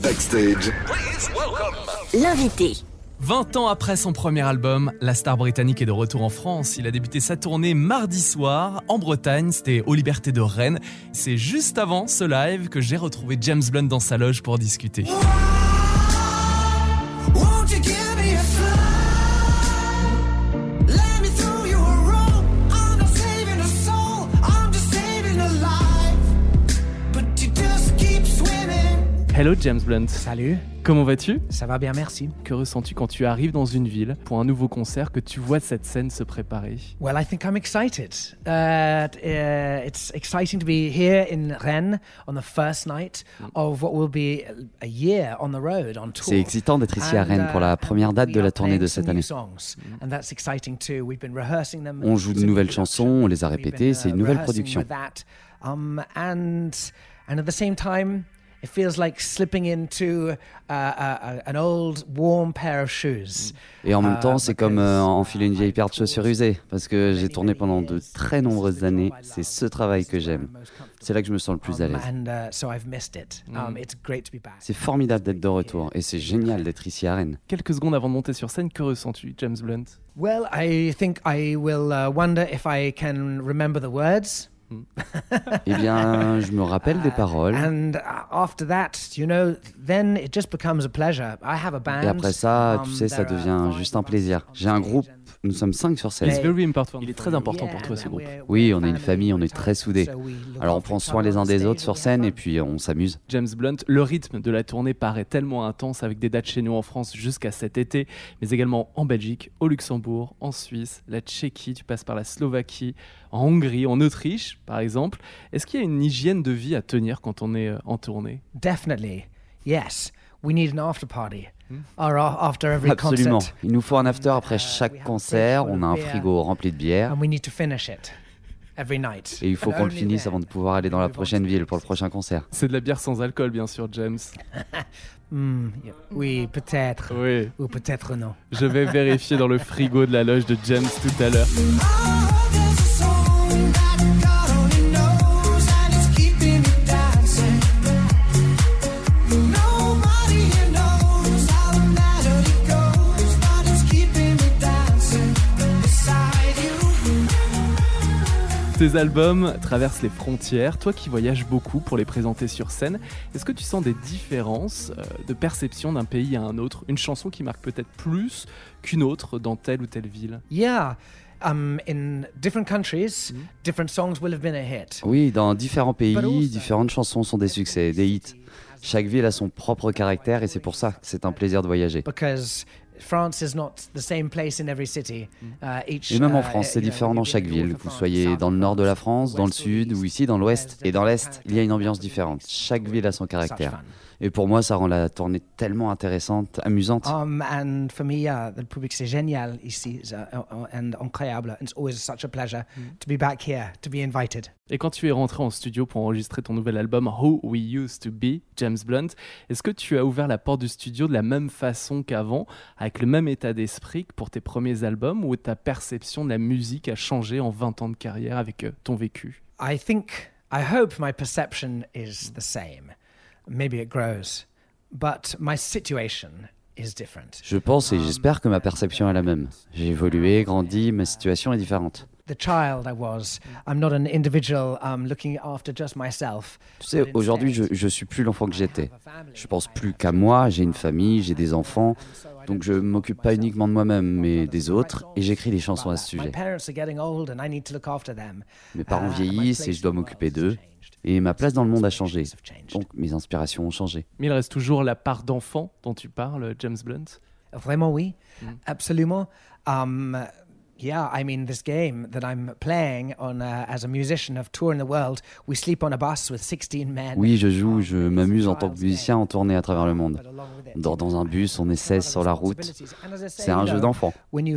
Backstage. L'invité. 20 ans après son premier album, la star britannique est de retour en France. Il a débuté sa tournée mardi soir en Bretagne, c'était aux Libertés de Rennes. C'est juste avant ce live que j'ai retrouvé James Blunt dans sa loge pour discuter. Hello James Blunt. Salut. Comment vas-tu ? Ça va bien, merci. Que ressens-tu quand tu arrives dans une ville pour un nouveau concert, que tu vois cette scène se préparer ? Well, I think I'm excited. It's exciting to be here in Rennes on the first night of what will be a year on the road, on tour. C'est excitant d'être ici à Rennes pour la première date de la tournée de cette année. On joue de nouvelles chansons, on les a répétées, c'est une nouvelle production. And at the same time, it feels like slipping into an old warm pair of shoes. Et en même temps, c'est comme enfiler une vieille paire de chaussures usées, parce que j'ai tourné pendant de très nombreuses années. C'est ce travail que j'aime. C'est là que je me sens le plus à l'aise. C'est formidable d'être de retour, et c'est génial d'être ici à Rennes. Quelques secondes avant de monter sur scène, que ressens-tu, James Blunt ? Well, I think I will wonder if I can remember the words. Eh bien, je me rappelle des paroles. And after that, you know, then it just becomes a pleasure. I have a band. Et après ça, tu sais, ça devient juste un plaisir. J'ai un groupe, nous sommes 5 sur scène. Il est très important pour toi, ce groupe. Oui, on est une famille, on est très soudés. Alors on prend soin les uns des autres sur scène et puis on s'amuse. James Blunt, le rythme de la tournée paraît tellement intense avec des dates chez nous en France jusqu'à cet été, mais également en Belgique, au Luxembourg, en Suisse, la Tchéquie, tu passes par la Slovaquie, en Hongrie, en Autriche, par exemple. Est-ce qu'il y a une hygiène de vie à tenir quand on est en tournée ? Definitely, yes. We need an after party. Or after every Absolument. concert. Il nous faut un after après chaque concert. On a un frigo rempli de bière. And we need to finish it every night. Et il faut qu'on le finisse avant de pouvoir aller dans la prochaine ville pour le prochain concert. C'est de la bière sans alcool, bien sûr, James. Oui, peut-être. Oui. Ou peut-être non. Je vais vérifier dans le frigo de la loge de James tout à l'heure. Tes albums traversent les frontières. Toi qui voyages beaucoup pour les présenter sur scène, est-ce que tu sens des différences de perception d'un pays à un autre ? Une chanson qui marque peut-être plus qu'une autre dans telle ou telle ville ? Yeah. In different countries, different songs will have been a hit. Oui, dans différents pays, différentes chansons sont des succès, des hits. Chaque ville a son propre caractère et c'est pour ça que c'est un plaisir de voyager. Because France is not the same place in every city. Et même en France, c'est différent dans chaque ville. Que vous soyez dans le nord de la France, dans le sud ou ici dans l'ouest. Et dans l'est, il y a une ambiance différente. Chaque ville a son caractère. Et pour moi, ça rend la tournée tellement intéressante, amusante. And for me, le public, c'est génial ici, and incroyable. It's always such a pleasure to be back here, to be invited. Et quand tu es rentré en studio pour enregistrer ton nouvel album Who We Used to Be, James Blunt, est-ce que tu as ouvert la porte du studio de la même façon qu'avant, avec le même état d'esprit que pour tes premiers albums, ou ta perception de la musique a changé en 20 ans de carrière avec ton vécu ? I hope my perception is the same. Maybe it grows, but my situation is different. Je pense et j'espère que ma perception est la même. J'ai évolué, grandi, ma situation est différente. The child I was, I'm not an individual looking after just myself. Tu sais, aujourd'hui, je suis plus l'enfant que j'étais. Je pense plus qu'à moi, j'ai une famille, j'ai des enfants, donc je m'occupe pas uniquement de moi-même, mais des autres, et j'écris des chansons à ce sujet. Mes parents vieillissent et je dois m'occuper d'eux. Et ma place dans le monde a changé. Donc mes inspirations ont changé. Mais il reste toujours la part d'enfant dont tu parles, James Blunt ? Vraiment oui, absolument. Yeah, I mean, this game that I'm playing on as a musician of touring the world, we sleep on a bus with 16 men. Oui, je m'amuse en tant que musicien en tournée à travers le monde. On dort dans un bus, on est 16 sur la route. C'est un jeu d'enfant.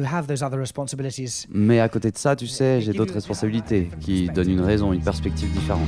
Mais à côté de ça, tu sais, j'ai d'autres responsabilités qui donnent une raison, une perspective différente.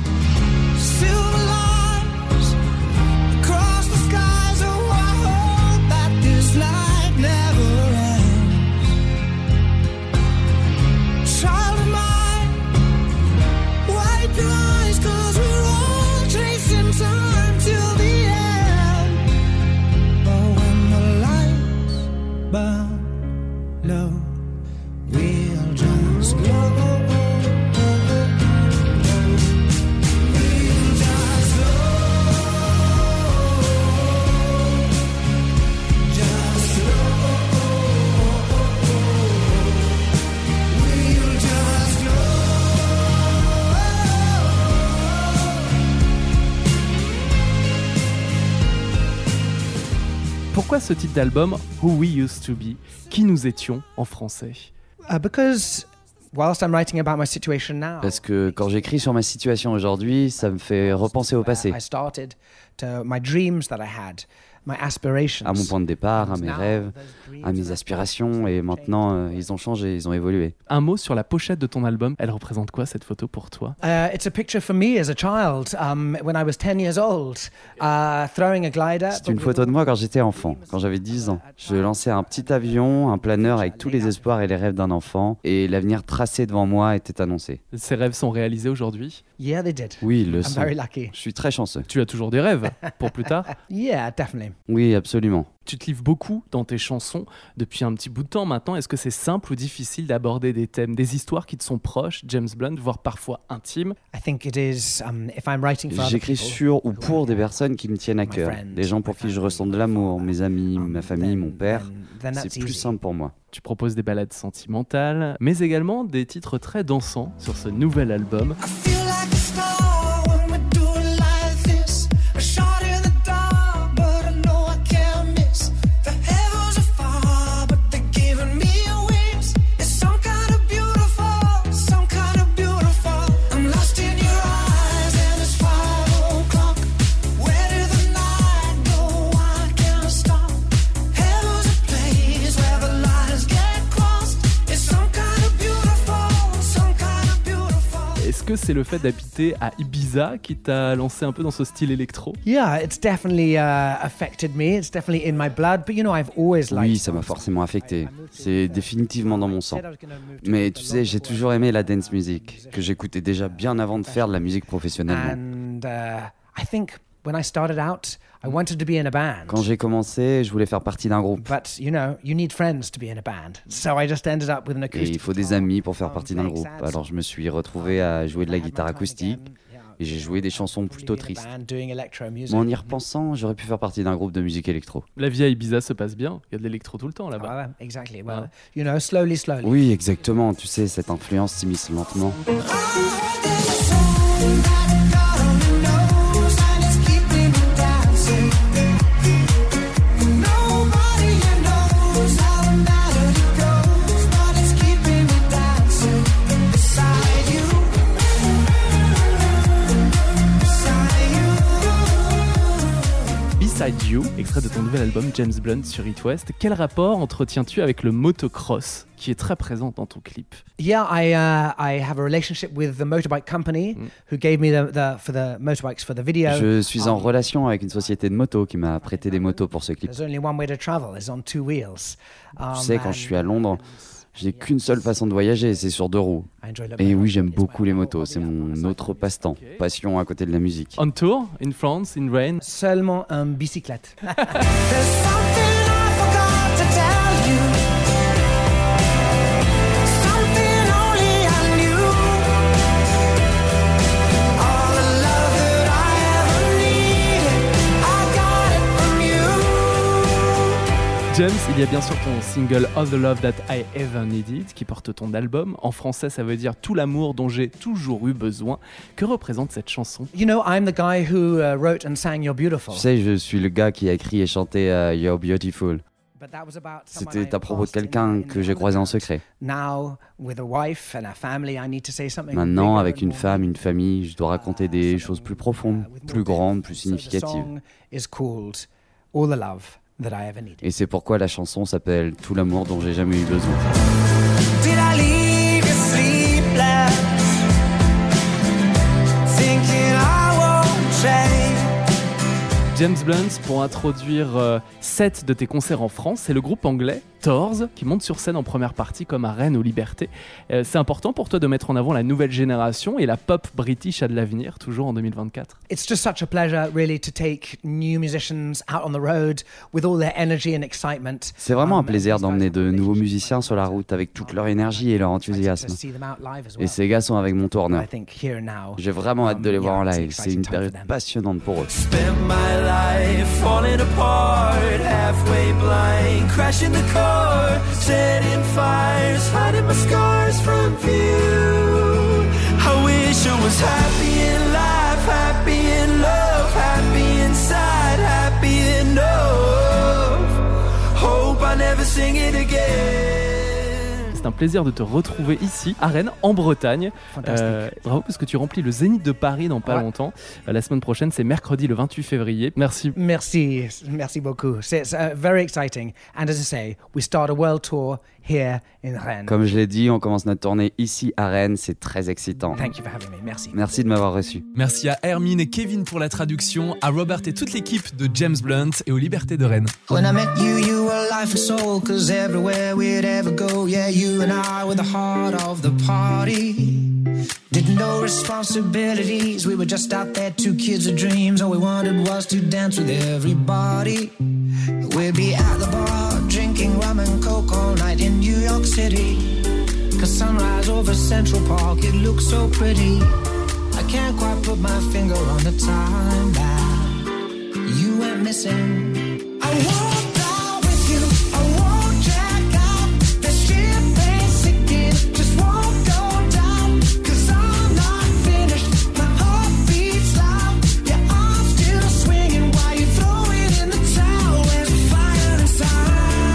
Pourquoi ce titre d'album, Who We Used to Be, qui nous étions en français? Because whilst I'm writing about my situation now, Parce que quand j'écris sur ma situation aujourd'hui, ça me fait repenser au passé, I started to my dreams that I had, my aspirations. à mon point de départ, à mes rêves, à mes aspirations, et maintenant ils ont changé, ils ont évolué. Un mot sur la pochette de ton album, elle représente quoi cette photo pour toi? It's a picture for me as a child, when I was 10 years old, throwing a glider. C'est une photo de moi quand j'étais enfant, quand j'avais 10 ans. Je lançais un petit avion, un planeur avec tous les espoirs et les rêves d'un enfant, et l'avenir tracé devant moi était annoncé. Ces rêves sont réalisés aujourd'hui? Yeah, they did. Oui, ils le I'm sont. very lucky. Je suis très chanceux. Tu as toujours des rêves pour plus tard? Yeah, definitely. Oui, absolument. Tu te livres beaucoup dans tes chansons depuis un petit bout de temps maintenant. Est-ce que c'est simple ou difficile d'aborder des thèmes, des histoires qui te sont proches, James Blunt, voire parfois intimes? I think it is, if I'm writing for other J'écris people, sur ou pour des personnes qui me tiennent à cœur, des gens pour qui je ressens de l'amour, mes amis, ma famille, mon père. then that's C'est plus easy. simple pour moi. Tu proposes des ballades sentimentales, mais également des titres très dansants sur ce nouvel album. I feel like a star when we do it like this. A shot in the dark, but I know I can't miss. The heavens are far, but they're giving me wings. It's some kind of beautiful, some kind of beautiful. I'm lost in your eyes and it's 5 o'clock. Where did the night go? I can't stop. Heaven's a place where the lines get crossed. It's some kind of beautiful, some kind of beautiful. Est-ce que c'est le fait d'habiter à Ibiza qui t'a lancé un peu dans ce style électro? Yeah, it's definitely affected me. It's definitely in my blood. But you know, I've always liked. Oui, ça m'a forcément affecté. C'est définitivement dans mon sang. Mais tu sais, j'ai toujours aimé la dance music, que j'écoutais déjà bien avant de faire de la musique professionnellement. And I think when I started out, I wanted to be in a band. Quand j'ai commencé, je voulais faire partie d'un groupe. But you know, you need friends to be in a band. So I just ended up with an Et acoustic. il faut des amis pour faire partie d'un groupe. Alors je me suis retrouvé à jouer de la guitare acoustique et j'ai joué des chansons plutôt tristes. Mais en y repensant, j'aurais pu faire partie d'un groupe de musique électro. La vie à Ibiza se passe bien, il y a de l'électro tout le temps là-bas. Exactly. Well, you know, slowly. Oui, exactement. Tu sais, cette influence s'immisce lentement. Beside You, extrait de ton nouvel album James Blunt sur It West. Quel rapport entretiens-tu avec le motocross qui est très présent dans ton clip? Yeah, I have a relationship with the motorbike company who gave me for the motorbikes for the video. Je suis en relation avec une société de moto qui m'a prêté des motos pour ce clip. There's only one way to travel. It's on 2 wheels. Tu sais, quand je suis à Londres, j'ai qu'une seule façon de voyager, c'est sur 2 roues. Et oui, j'aime beaucoup les motos, c'est mon autre passe-temps, passion à côté de la musique. On tour, in France, in rain. Seulement en bicyclette. There's something I forgot to tell you. Something only I knew. All the love that I ever needed, I got it from you. James, il y a bien sûr ton single All the Love That I Ever Needed qui porte ton album. En français, ça veut dire tout l'amour dont j'ai toujours eu besoin. Que représente cette chanson? You know, I'm the guy who wrote and sang You're Beautiful. Tu sais, je suis le gars qui a écrit et chanté You're Beautiful. But that was about someone C'était I à propos de passed in quelqu'un the que j'ai croisé en secret. Now, with a wife and a family, I need to say something Maintenant, bigger avec and une more femme, une famille, je dois raconter des choses plus profondes, plus grandes, plus So the significatives. song is called All the Love That I Ever Needed. Et c'est pourquoi la chanson s'appelle Tout l'amour dont j'ai jamais eu besoin. Did I leave you sleepless? Thinking I won't change. James Blunt, pour introduire 7 de tes concerts en France, c'est le groupe anglais Thors qui monte sur scène en première partie comme à Rennes ou Liberté. C'est important pour toi de mettre en avant la nouvelle génération et la pop british a de l'avenir, toujours en 2024. It's just such a pleasure, really, to take new musicians out on the road with all their energy and excitement. C'est vraiment un plaisir these guys d'emmener have de nouveaux relationships musiciens sur la route avec toute leur énergie et leur I like to enthousiasme. see them out live as Et well. ces gars sont avec mon tourneur. I think here and now. J'ai vraiment hâte de les voir en Yeah, it's live. an C'est une exciting time période for them. passionnante pour eux. Spent my life falling apart, halfway blind, crashing the car, setting fires, hiding my scars from view. I wish I was happy in life, happy in love, happy inside, happy enough. it again. C'est un plaisir de te retrouver ici, à Rennes, en Bretagne. Bravo, parce que tu remplis le Zénith de Paris dans pas longtemps. La semaine prochaine, c'est mercredi le 28 février. Merci. Merci beaucoup. It's very exciting. And as I say, we start a world tour here in Rennes. Comme je l'ai dit, on commence notre tournée ici à Rennes, c'est très excitant. Thank you for having me. Merci. Merci de m'avoir reçu. Merci à Hermine et Kevin pour la traduction, à Robert et toute l'équipe de James Blunt et aux Libertés de Rennes. When I met you, you were life and soul, 'cause everywhere we'd ever go, yeah, you and I were the heart of the party. Didn't know responsibilities, we were just out there, two kids with dreams. All we wanted was to dance with everybody. We'd be at the bar, drinking rum and coke all night in New York City. 'Cause sunrise over Central Park, it looks so pretty. I can't quite put my finger on the time that you went missing. I walked out with you, I won't check out. The ship ain't sinking, just won't go down. 'Cause I'm not finished, my heart beats loud. Yeah, I'm still swinging while you throw it in the towel. There's fire inside.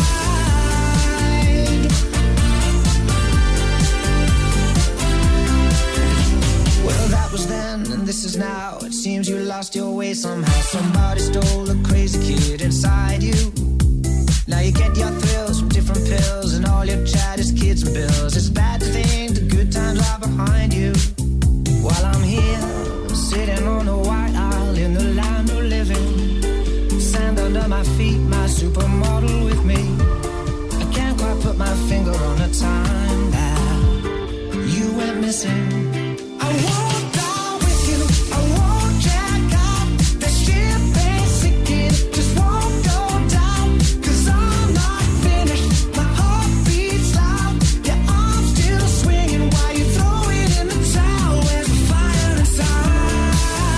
Well, that was then and this is now. It seems you lost your way somehow. Somebody stole a crazy kid inside you. Now you get your thrills from different pills, and all your chat is kids and bills. It's bad to think the good times are behind you, while I'm here sitting on a white isle in the land of living. Sand under my feet, my supermodel with me. I can't quite put my finger on the time that you went missing. I walked out with you, I won't check out. The ship ain't sinking, just won't go down. 'Cause I'm not finished, my heart beats loud. Yeah, I'm still swinging while you throw it in the towel. There's a fire inside.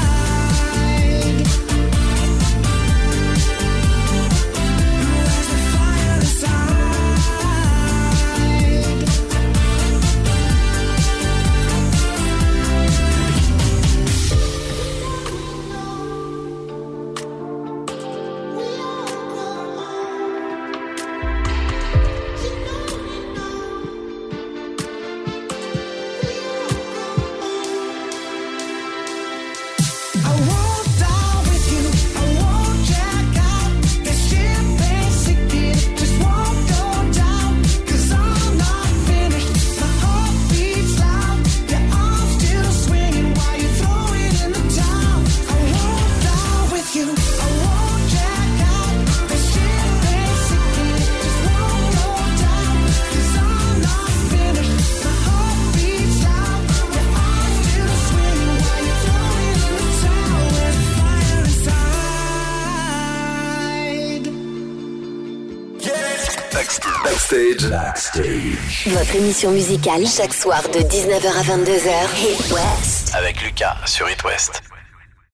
There's a fire inside. I walked out with you, I won't check out. The ship ain't sinking, just won't go down. 'Cause I'm not finished, my heart beats loud. Yeah, I'm still swinging while you throw it in the towel. I walked out with you, I won't check out. The ship ain't sinking, just won't go down. 'Cause I'm not finished, my heart beats loud. Yeah, I'm still swinging while you throw it in the towel. There's fire inside. Backstage. Votre émission musicale chaque soir de 19h à 22h. Hit West. Avec Lucas sur It West.